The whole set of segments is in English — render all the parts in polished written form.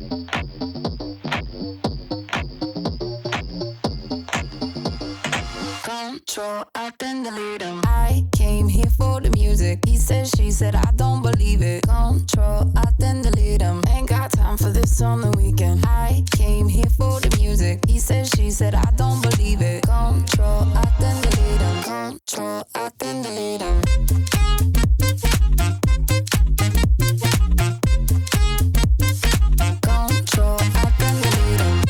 Control, I then delete him. I came here for the music. He said, she said, I don't believe it. Control, I then delete him. Ain't got time for this on the weekend. I came here for the music. He said, she said, I don't believe it. Control, I then delete him. Control, I then delete him. Control, I then delete him.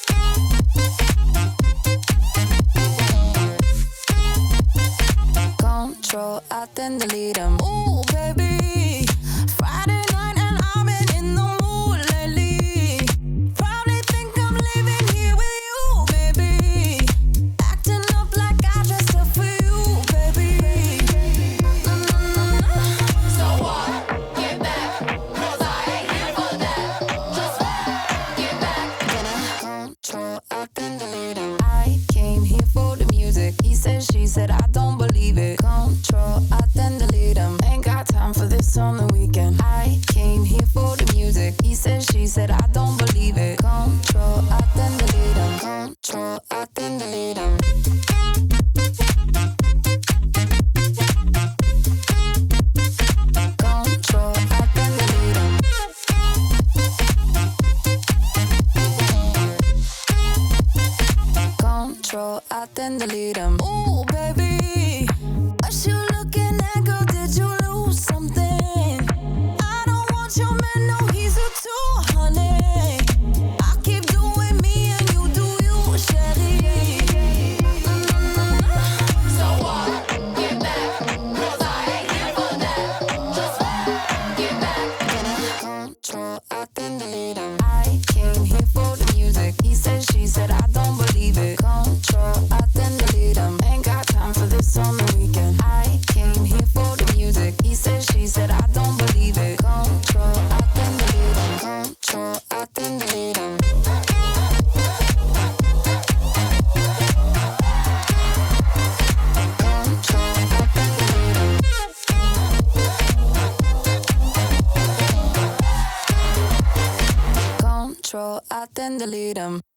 Control, I then delete him. Ooh, baby, Friday night and I've been in the mood lately. Probably think I'm living here with you, baby. Acting up like I dressed up for you, baby. So what? Get back, 'cause I ain't here for that. Just get back. Control, I then delete him. I came here for the music. He said, she said, I don't believe it. Control, I then delete him. Ain't got time for this on the weekend. I came here for the music. He said, she said, I don't believe it. Control, I then delete him. Control, I then delete him. Control, I then delete him. Control, I then delete him. Ooh, baby, what you looking at, girl? Did you lose something? I don't want your man, no, he's a two, honey. I keep doing me and you do you, chérie. So what? Get back, 'cause I ain't here for that. Just get back. Control, I then delete him. I came here for the music. He said, she said, I don't believe it. Control, I then delete him. Ain't got time for this on the weekend. I came here for the music. He said, she said, I don't believe it. Control, I then delete him. Control, I then delete him. Control, I then delete him. Control, I then delete him.